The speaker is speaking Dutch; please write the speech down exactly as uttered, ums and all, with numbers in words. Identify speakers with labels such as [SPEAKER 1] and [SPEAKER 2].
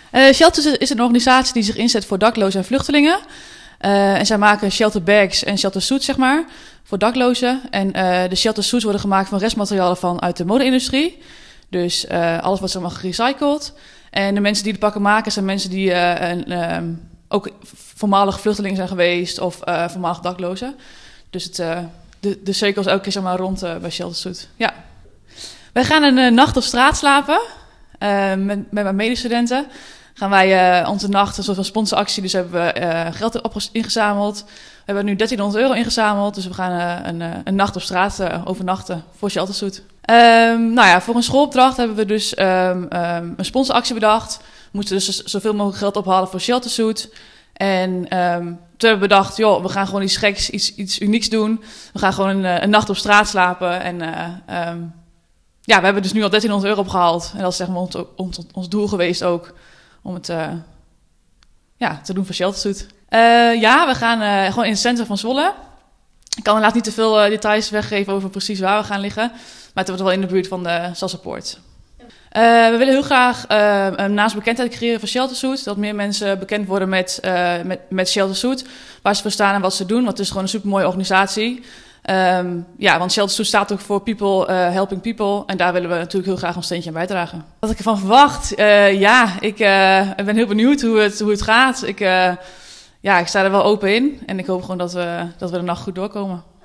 [SPEAKER 1] Uh, Shelter is een organisatie die zich inzet voor daklozen en vluchtelingen. Uh, en zij maken shelter bags en shelter suits, zeg maar, voor daklozen. En uh, de shelter suits worden gemaakt van restmaterialen van uit de mode-industrie. Dus uh, alles wordt allemaal gerecycled. En de mensen die de pakken maken zijn mensen die uh, een, um, ook voormalige vluchtelingen zijn geweest of uh, voormalige daklozen. Dus het, uh, de, de cirkel is elke keer zeg maar, rond uh, bij Shelter Suit. Ja. Wij gaan een uh, nacht op straat slapen uh, met, met mijn medestudenten. Gaan wij uh, onze nacht, een soort van sponsoractie, dus hebben we uh, geld op ingezameld. We hebben nu dertienhonderd euro ingezameld, dus we gaan uh, een, uh, een nacht op straat uh, overnachten voor Shelter Suit. Um, nou ja, voor een schoolopdracht hebben we dus um, um, een sponsoractie bedacht. We moesten dus zoveel mogelijk geld ophalen voor Shelter Suit. En um, toen hebben we bedacht, joh, we gaan gewoon iets geks, iets, iets unieks doen. We gaan gewoon een, een nacht op straat slapen. En uh, um, ja, we hebben dus nu al dertienhonderd euro opgehaald. En dat is zeg maar ons, ons, ons doel geweest ook, om het uh, ja, te doen voor Shelter Suit. Uh, ja, we gaan uh, gewoon in het centrum van Zwolle. Ik kan helaas niet te veel uh, details weggeven over precies waar we gaan liggen. Maar het wordt wel in de buurt van de Sassenpoort. Uh, we willen heel graag uh, naast bekendheid creëren voor Shelter Suit. Dat meer mensen bekend worden met, uh, met, met Shelter Suit. Waar ze voor staan en wat ze doen. Want het is gewoon een supermooie organisatie. Um, ja, want Shelter Suit staat ook voor People uh, Helping People. En daar willen we natuurlijk heel graag een steentje aan bijdragen. Wat ik ervan verwacht? Uh, ja, ik uh, ben heel benieuwd hoe het, hoe het gaat. Ik, uh, ja, ik sta er wel open in. En ik hoop gewoon dat we, dat we de nacht goed doorkomen.